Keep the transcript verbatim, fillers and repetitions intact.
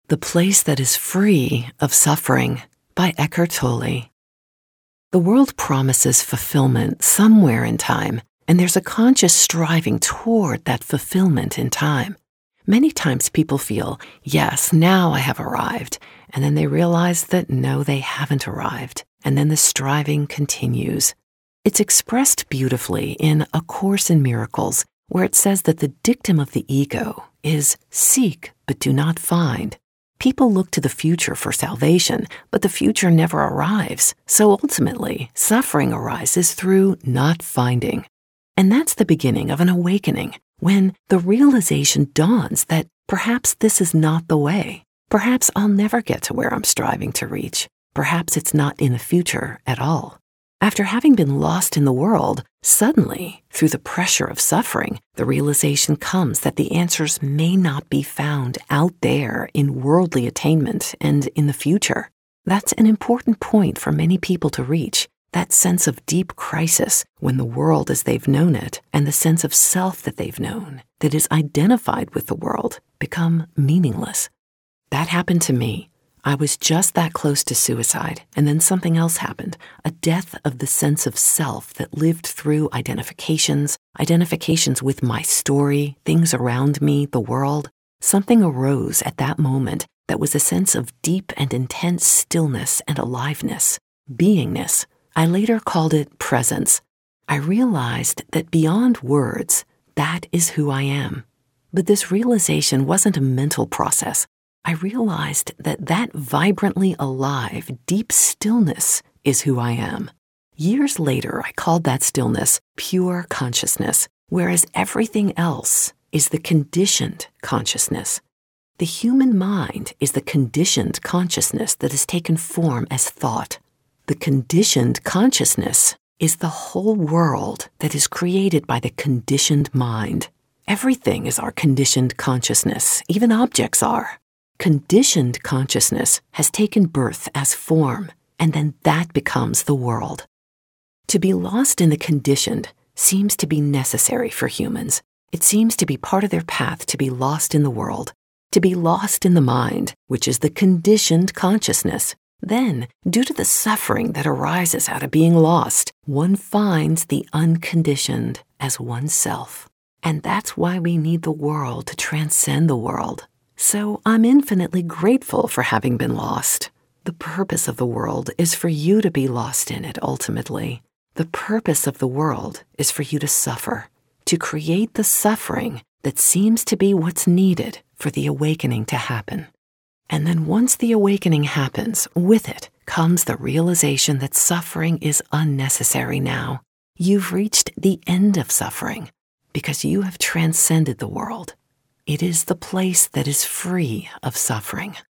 The Place That Is Free of Suffering by Eckhart Tolle. The world promises fulfillment somewhere in time, and there's a conscious striving toward that fulfillment in time. Many times people feel, yes, now I have arrived, and then they realize that no, they haven't arrived, and then the striving continues. It's expressed beautifully in A Course in Miracles, where it says that the dictum of the ego is seek but do not find. People look to the future for salvation, but the future never arrives, so ultimately, suffering arises through not finding. And that's the beginning of an awakening, when the realization dawns that perhaps this is not the way. Perhaps I'll never get to where I'm striving to reach. Perhaps it's not in the future at all. After having been lost in the world, suddenly, through the pressure of suffering, the realization comes that the answers may not be found out there in worldly attainment and in the future. That's an important point for many people to reach, that sense of deep crisis when the world as they've known it and the sense of self that they've known, that is identified with the world, become meaningless. That happened to me. I was just that close to suicide, and then something else happened, a death of the sense of self that lived through identifications, identifications with my story, things around me, the world. Something arose at that moment that was a sense of deep and intense stillness and aliveness, beingness. I later called it presence. I realized that beyond words, that is who I am. But this realization wasn't a mental process. I realized that that vibrantly alive, deep stillness is who I am. Years later, I called that stillness pure consciousness, whereas everything else is the conditioned consciousness. The human mind is the conditioned consciousness that has taken form as thought. The conditioned consciousness is the whole world that is created by the conditioned mind. Everything is our conditioned consciousness, even objects are. Conditioned consciousness has taken birth as form, and then that becomes the world. To be lost in the conditioned seems to be necessary for humans. It seems to be part of their path to be lost in the world, to be lost in the mind, which is the conditioned consciousness. Then, due to the suffering that arises out of being lost, one finds the unconditioned as oneself. And that's why we need the world to transcend the world. So I'm infinitely grateful for having been lost. The purpose of the world is for you to be lost in it ultimately. The purpose of the world is for you to suffer, to create the suffering that seems to be what's needed for the awakening to happen. And then once the awakening happens, with it comes the realization that suffering is unnecessary now. You've reached the end of suffering because you have transcended the world. It is the place that is free of suffering.